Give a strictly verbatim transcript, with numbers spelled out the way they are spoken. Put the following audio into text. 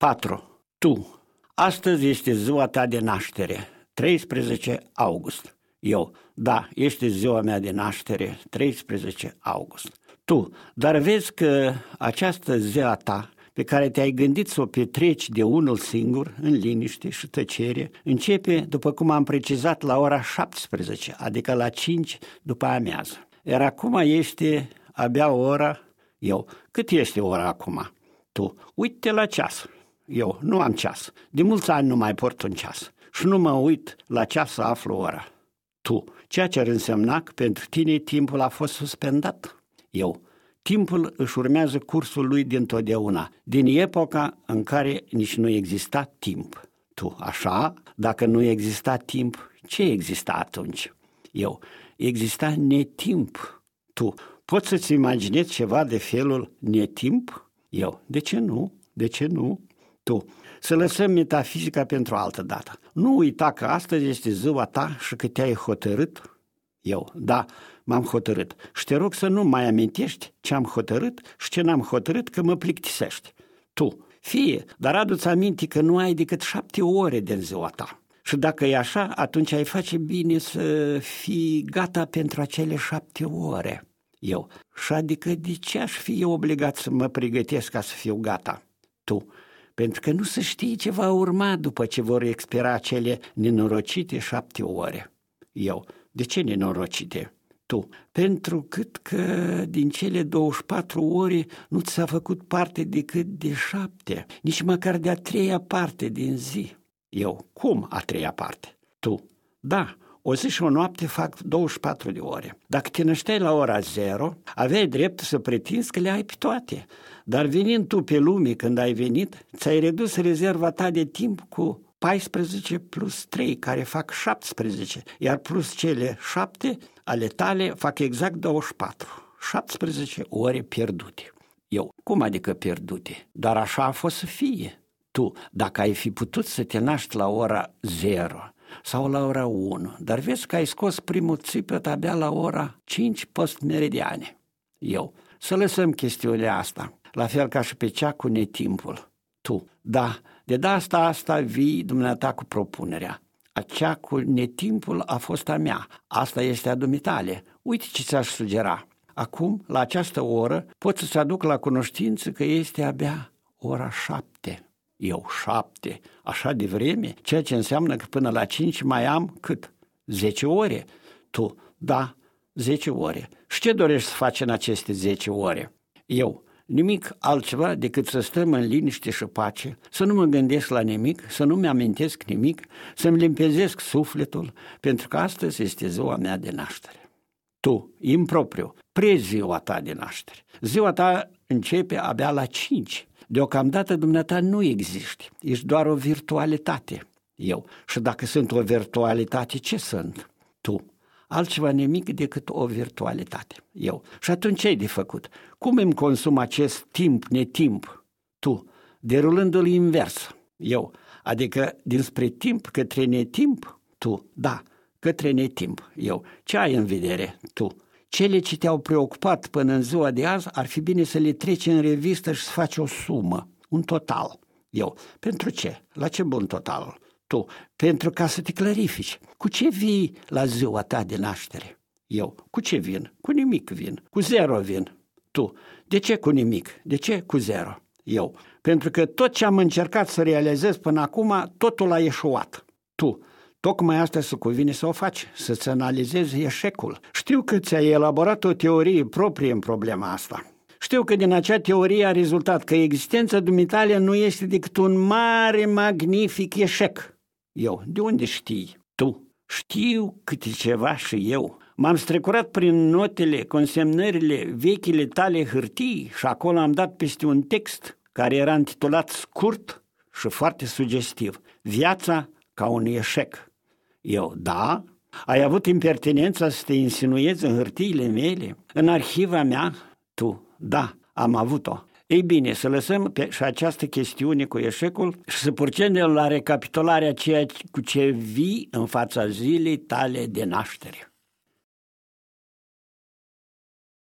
patru. Tu. Astăzi este ziua ta de naștere, treisprezece august. Eu. Da, este ziua mea de naștere, treisprezece august. Tu. Dar vezi că această ziua ta, pe care te-ai gândit să o petreci de unul singur, în liniște și tăcere, începe, după cum am precizat, la ora șaptesprezece, adică la cinci după amiază. Iar acum este abia ora, eu, cât este ora acum? Tu, uite la ceas. Eu, nu am ceas. De mulți ani nu mai port un ceas. Și nu mă uit la ceas să aflu ora. Tu, ceea ce ar însemna că pentru tine timpul a fost suspendat. Eu, timpul își urmează cursul lui dintotdeauna, din epoca în care nici nu exista timp. Tu, așa, dacă nu exista timp, ce exista atunci? Eu, exista netimp. Tu, poți să-ți imaginezi ceva de felul netimp? Eu, de ce nu? De ce nu? Tu, să lăsăm metafizica pentru altă dată. Nu uita că astăzi este ziua ta și că te-ai hotărât. Eu, da, m-am hotărât. Și te rog să nu mai amintești ce am hotărât și ce n-am hotărât, că mă plictisești. Tu, fie, dar adu-ți aminte că nu ai decât șapte ore din ziua ta. Și dacă e așa, atunci ai face bine să fii gata pentru acele șapte ore. Eu, și adică de ce aș fi eu obligat să mă pregătesc ca să fiu gata? Tu, pentru că nu se știe ce va urma după ce vor expira acele nenorocite șapte ore. Eu, de ce nenorocite? Tu, pentru cât că din cele douăzeci și patru ore nu ți s-a făcut parte decât de șapte, nici măcar de a treia parte din zi. Eu, cum a treia parte? Tu, da, o zi și o noapte fac douăzeci și patru de ore. Dacă te nășteai la ora zero, aveai dreptul să pretinzi că le ai pe toate. Dar venind tu pe lume când ai venit, ți-ai redus rezerva ta de timp cu paisprezece plus trei, care fac șaptesprezece, iar plus cele șapte ale tale fac exact douăzeci și patru. șaptesprezece ore pierdute. Eu, cum adică pierdute? Dar așa a fost să fie. Tu, dacă ai fi putut să te naști la ora zero sau la ora unu, dar vezi că ai scos primul țipăt abia la ora cinci post-meridiane. Eu, să lăsăm chestiunea asta, la fel ca și pe cea cu netimpul. Tu, da, de de asta asta vii dumneata cu propunerea. Acea cu netimpul a fost a mea, asta este a dumitale. Uite ce ți-aș sugera. Acum, la această oră, pot să-ți aduc la cunoștință că este abia ora șapte. Eu, șapte, așa de vreme, ceea ce înseamnă că până la cinci mai am cât? Zece ore? Tu, da, zece ore. Și ce dorești să faci în aceste zece ore? Eu, nimic altceva decât să stăm în liniște și pace, să nu mă gândesc la nimic, să nu-mi amintesc nimic, să-mi limpezesc sufletul, pentru că astăzi este ziua mea de naștere. Tu, impropriu, prezi ziua ta de naștere. Ziua ta începe abia la cinci. Deocamdată dumneata nu existi, ești doar o virtualitate. Eu, și dacă sunt o virtualitate, ce sunt? Tu, altceva nimic decât o virtualitate. Eu, și atunci ce ai de făcut? Cum îmi consum acest timp, netimp? Tu, derulându-l invers. Eu, adică dinspre timp către netimp? Tu, da, către netimp. Eu, ce ai în vedere? Tu. Cele ce te-au preocupat până în ziua de azi ar fi bine să le treci în revistă și să faci o sumă, un total. Eu, pentru ce? La ce bun totalul? Tu, pentru ca să te clarifici. Cu ce vii la ziua ta de naștere? Eu, cu ce vin? Cu nimic vin, cu zero vin. Tu, de ce cu nimic? De ce cu zero? Eu, pentru că tot ce am încercat să realizez până acum, totul a eșuat. Tu, tocmai asta se cuvine să o faci, să-ți analizezi eșecul. Știu că ți-ai elaborat o teorie proprie în problema asta. Știu că din acea teorie a rezultat că existența dumitale nu este decât un mare, magnific eșec. Eu, de unde știi? Tu. Știu câte ceva și eu. M-am strecurat prin notele, consemnările, vechile tale hârtii și acolo am dat peste un text care era intitulat scurt și foarte sugestiv. Viața ca un eșec. Eu, da? Ai avut impertinența să te insinuezi în hârtiile mele? În arhiva mea? Tu, da, am avut-o. Ei bine, să lăsăm pe și această chestiune cu eșecul și să procedem la recapitularea ceea cu ce vii în fața zilei tale de naștere.